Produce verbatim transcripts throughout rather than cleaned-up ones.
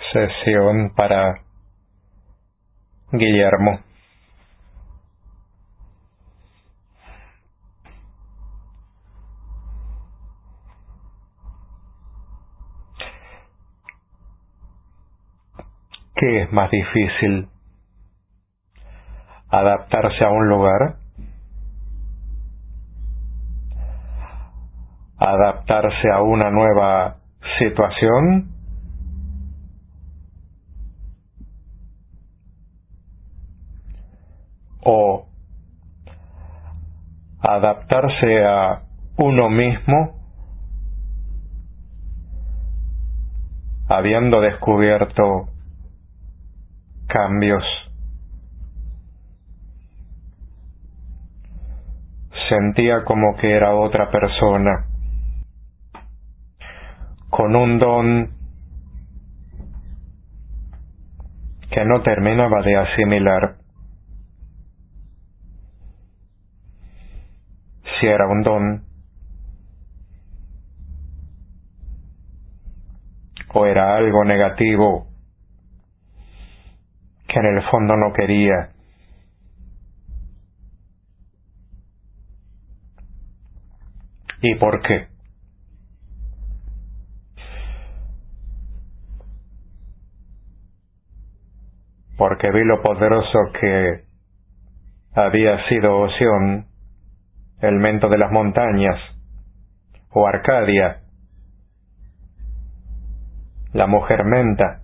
Sesión para Guillermo. ¿Qué es más difícil? ¿Adaptarse a un lugar? ¿Adaptarse a una nueva situación? ¿O adaptarse a uno mismo habiendo descubierto cambios? Sentía como que era otra persona, con un don que no terminaba de asimilar. Si era un don o era algo negativo que en el fondo no quería. ¿Y por qué? Porque vi lo poderoso que había sido Oción, el mento de las montañas, o Arcadia, la mujer menta.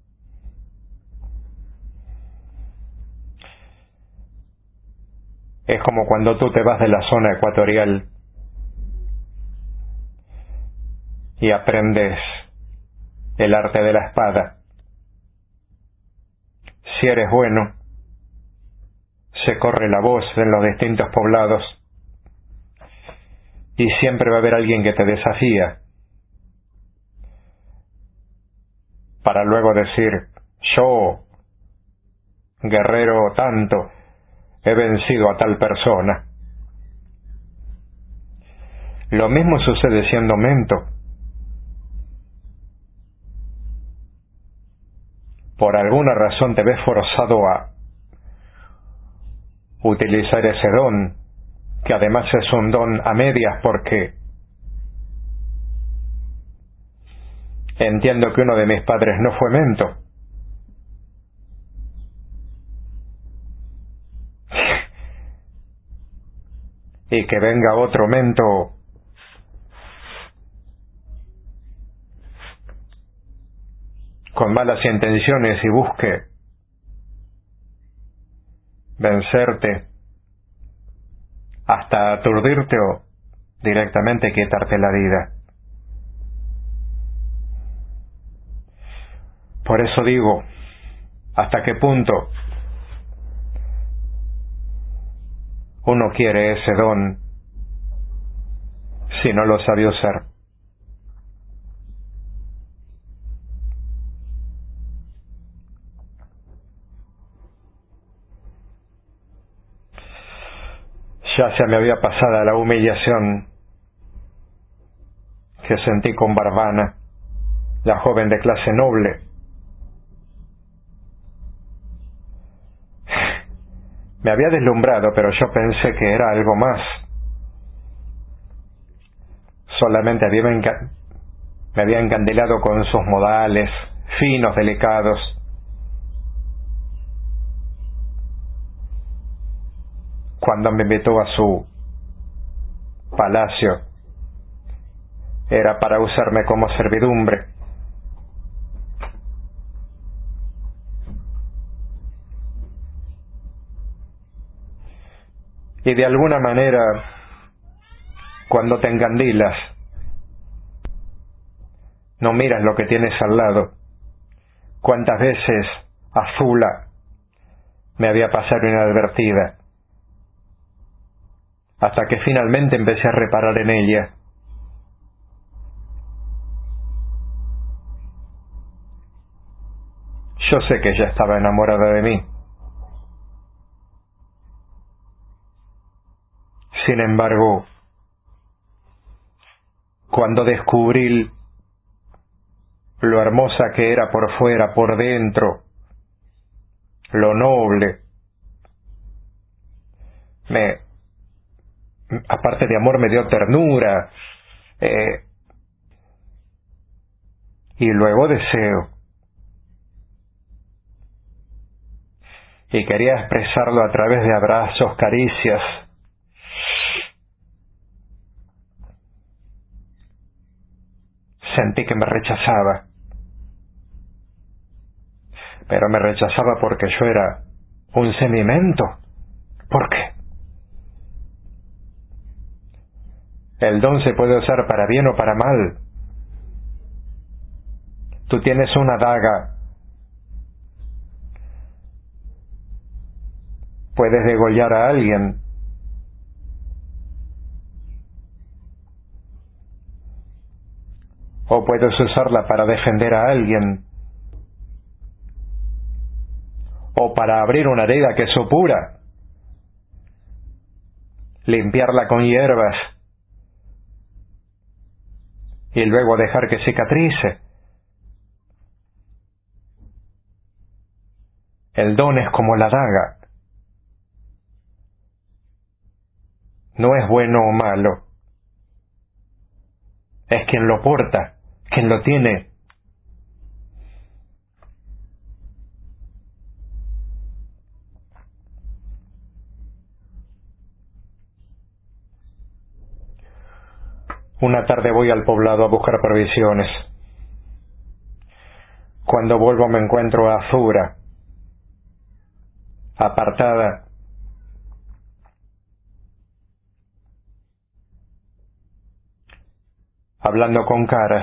Es como cuando tú te vas de la zona ecuatorial y aprendes el arte de la espada. Si eres bueno, se corre la voz en los distintos poblados y siempre va a haber alguien que te desafía para luego decir: yo, guerrero tanto, he vencido a tal persona. Lo mismo sucede siendo mento. Por alguna razón te ves forzado a utilizar ese don, que además es un don a medias, porque entiendo que uno de mis padres no fue mento. Y que venga otro mento con malas intenciones y busque vencerte hasta aturdirte o directamente quitarte la vida. Por eso digo, ¿hasta qué punto uno quiere ese don si no lo sabe usar? Ya se me había pasado la humillación que sentí con Barbana, la joven de clase noble. Me había deslumbrado, pero yo pensé que era algo más. Solamente había enca- me había encandilado con sus modales finos, delicados. Cuando me invitó a su palacio, era para usarme como servidumbre. Y de alguna manera, cuando te encandilas, no miras lo que tienes al lado. Cuántas veces Azula me había pasado inadvertida, hasta que finalmente empecé a reparar en ella. Yo sé que ella estaba enamorada de mí. Sin embargo, cuando descubrí lo hermosa que era por fuera, por dentro, lo noble. Me, aparte de amor, me dio ternura, eh, y luego deseo. Y quería expresarlo a través de abrazos, caricias. Sentí que me rechazaba. Pero me rechazaba porque yo era un sedimento. ¿Por qué? El don se puede usar para bien o para mal. Tú tienes una daga. Puedes degollar a alguien. O puedes usarla para defender a alguien. O para abrir una herida que supura. Limpiarla con hierbas. Y luego dejar que cicatrice. El don es como la daga. No es bueno o malo. Es quien lo porta, quien lo tiene. Una tarde voy al poblado a buscar provisiones. Cuando vuelvo me encuentro a Azura, apartada. Hablando con Caras.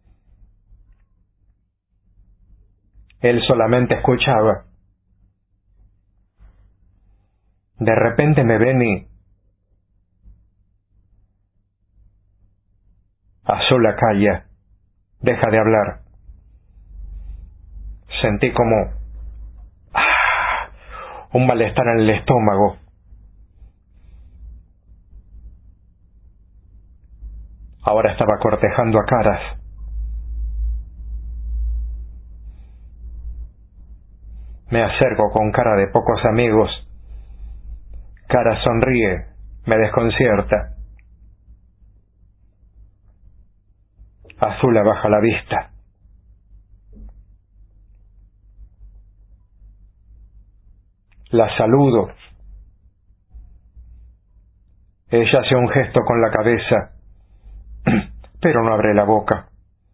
Él solamente escuchaba. De repente me ven y... Azula, calla. Deja de hablar. Sentí como... ¡ah! Un malestar en el estómago. Ahora estaba cortejando a Caras. Me acerco con cara de pocos amigos. Caras sonríe, me desconcierta. Azula baja la vista. La saludo. Ella hace un gesto con la cabeza, pero no abre la boca.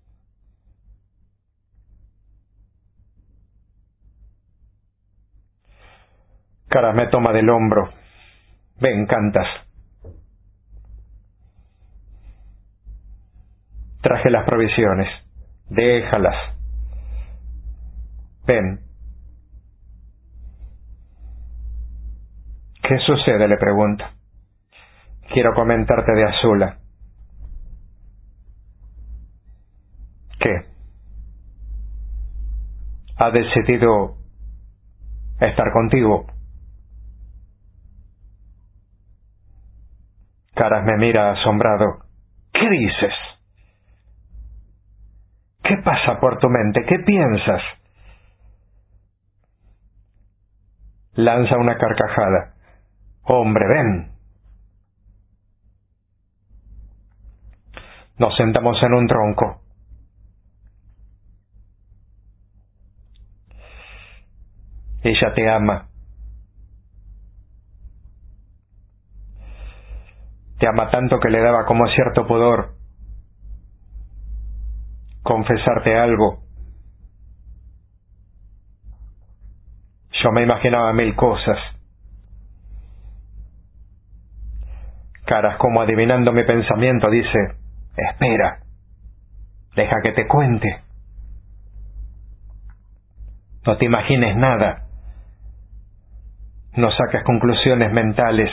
Caras me toma del hombro. Ven, Cantas. Traje las provisiones. Déjalas. Ven. ¿Qué sucede?, le pregunto. Quiero comentarte de Azula. ¿Qué? ¿Ha decidido estar contigo? Caras me mira asombrado. ¿Qué dices? ¿Qué pasa por tu mente? ¿Qué piensas? Lanza una carcajada. Hombre, ven. Nos sentamos en un tronco. Ella te ama. Te ama tanto que le daba como cierto pudor confesarte algo. Yo me imaginaba mil cosas. Caras, como adivinando mi pensamiento, dice: espera, deja que te cuente. No te imagines nada. No saques conclusiones mentales.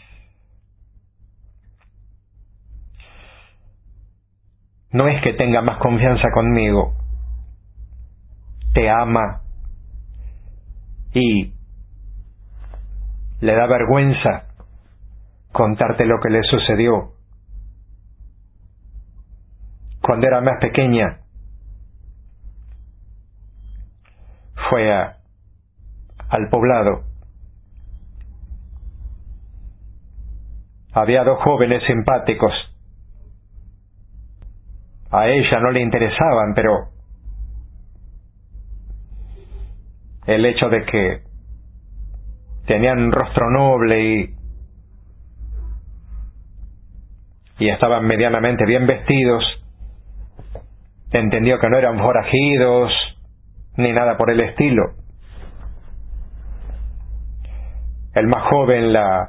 No es que tenga más confianza conmigo. Te ama. Y le da vergüenza contarte lo que le sucedió. Cuando era más pequeña, fue a, al poblado. Había dos jóvenes simpáticos. A ella no le interesaban, pero el hecho de que tenían un rostro noble y, y estaban medianamente bien vestidos, entendió que no eran forajidos ni nada por el estilo. El más joven la,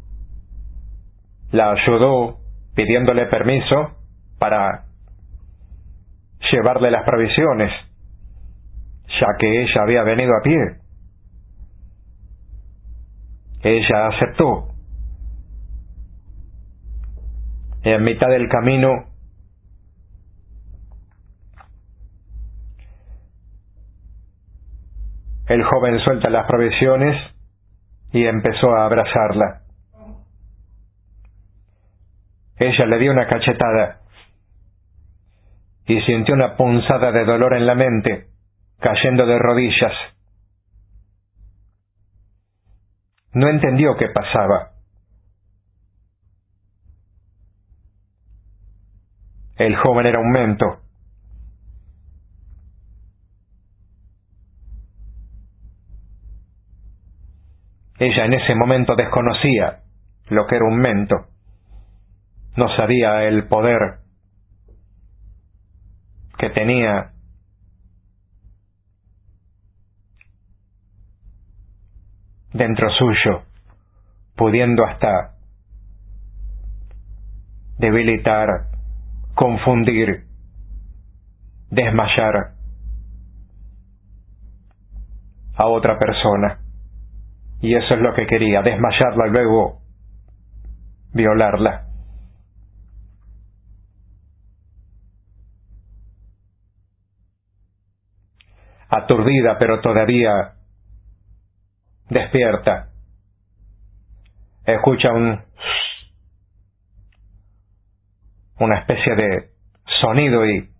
la ayudó pidiéndole permiso para llevarle las provisiones, ya que ella había venido a pie. Ella aceptó. Y en mitad del camino el joven suelta las provisiones y empezó a abrazarla. Ella le dio una cachetada y sintió una punzada de dolor en la mente, cayendo de rodillas. No entendió qué pasaba. El joven era un mento. Ella en ese momento desconocía lo que era un mento. No sabía el poder que tenía dentro suyo, pudiendo hasta debilitar, confundir, desmayar a otra persona. Y eso es lo que quería, desmayarla y luego violarla. Aturdida, pero todavía despierta, escucha un una especie de sonido y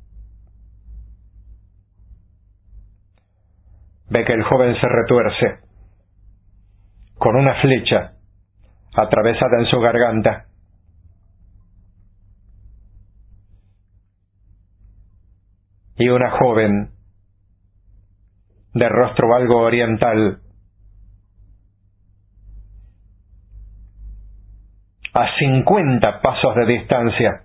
ve que el joven se retuerce con una flecha atravesada en su garganta. Y una joven de rostro algo oriental, a cincuenta pasos de distancia,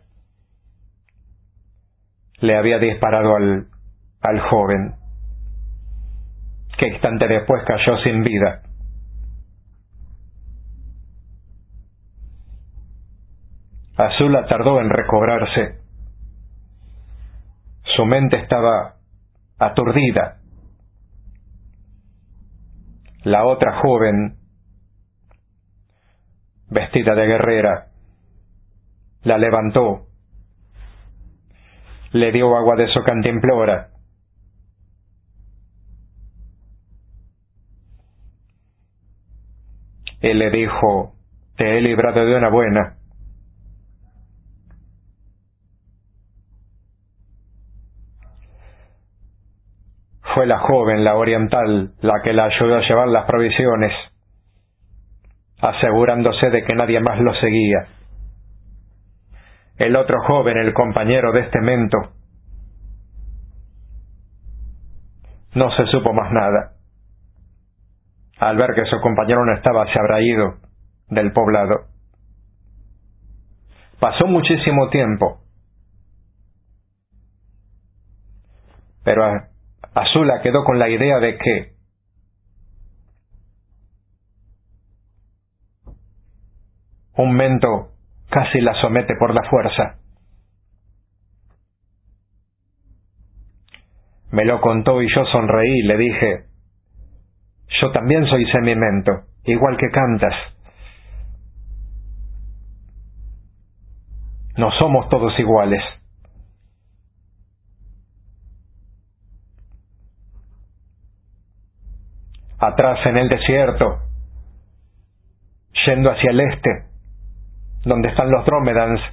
le había disparado al, al joven, que instante después cayó sin vida. Azula tardó en recobrarse. Su mente estaba aturdida. La otra joven, vestida de guerrera, la levantó, le dio agua de su cantimplora, y le dijo: te he librado de una buena. Fue la joven, la oriental, la que la ayudó a llevar las provisiones, asegurándose de que nadie más lo seguía. El otro joven, el compañero de este mento, no se supo más nada. Al ver que su compañero no estaba, se habrá ido del poblado. Pasó muchísimo tiempo, pero Azula quedó con la idea de que un mento casi la somete por la fuerza. Me lo contó y yo sonreí y le dije: yo también soy semimento, igual que Cantas. No somos todos iguales. Atrás en el desierto, yendo hacia el este, donde están los Dromedans,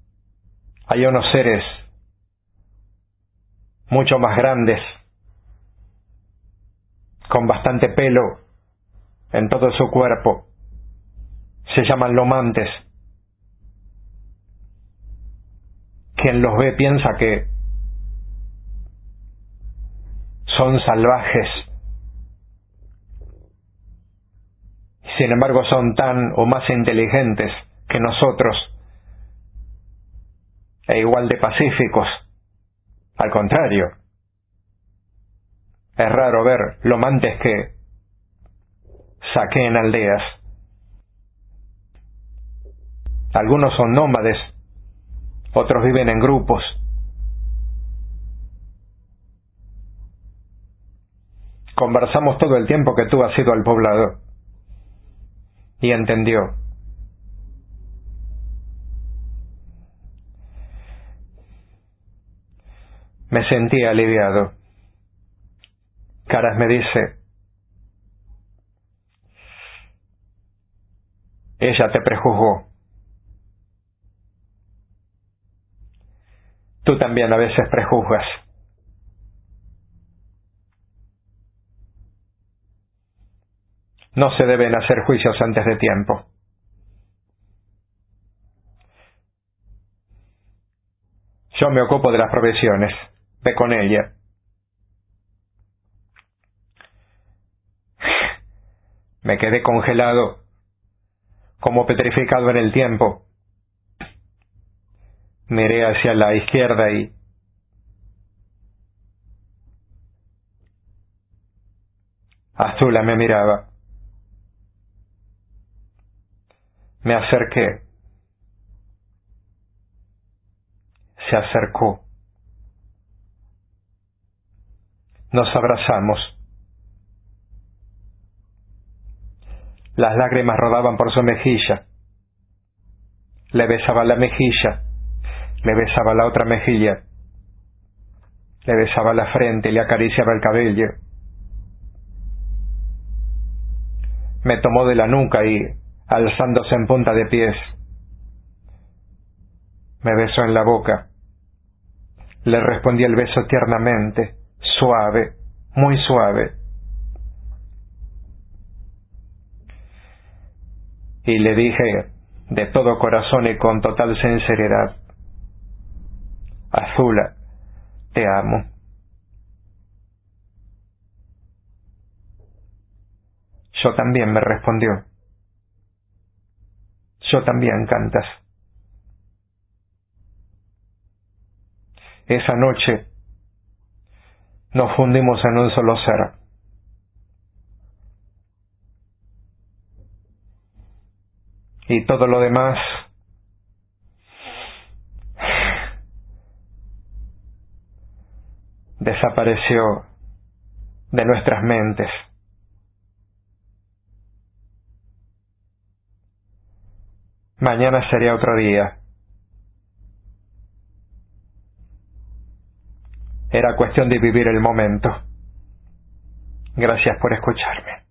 hay unos seres mucho más grandes, con bastante pelo en todo su cuerpo. Se llaman lomantes. Quien los ve piensa que son salvajes. Sin embargo, son tan o más inteligentes que nosotros, e igual de pacíficos. Al contrario, es raro ver lomantes que saqueen aldeas. Algunos son nómades, otros viven en grupos. Conversamos todo el tiempo que tú has ido al poblado y entendió. Me sentí aliviado. Caras me dice: ella te prejuzgó. Tú también a veces prejuzgas. No se deben hacer juicios antes de tiempo. Yo me ocupo de las provisiones. Ve con ella. Me quedé congelado, como petrificado en el tiempo. Miré hacia la izquierda y Azula me miraba. Me acerqué. Se acercó. Nos abrazamos. Las lágrimas rodaban por su mejilla. Le besaba la mejilla. Le besaba la otra mejilla. Le besaba la frente y le acariciaba el cabello. Me tomó de la nuca y, alzándose en punta de pies, me besó en la boca. Le respondí el beso tiernamente, suave, muy suave. Y le dije, de todo corazón y con total sinceridad: Azula, te amo. Yo también, me respondió. Yo también, cantas. Esa noche nos fundimos en un solo ser. Y todo lo demás desapareció de nuestras mentes. Mañana sería otro día. Era cuestión de vivir el momento. Gracias por escucharme.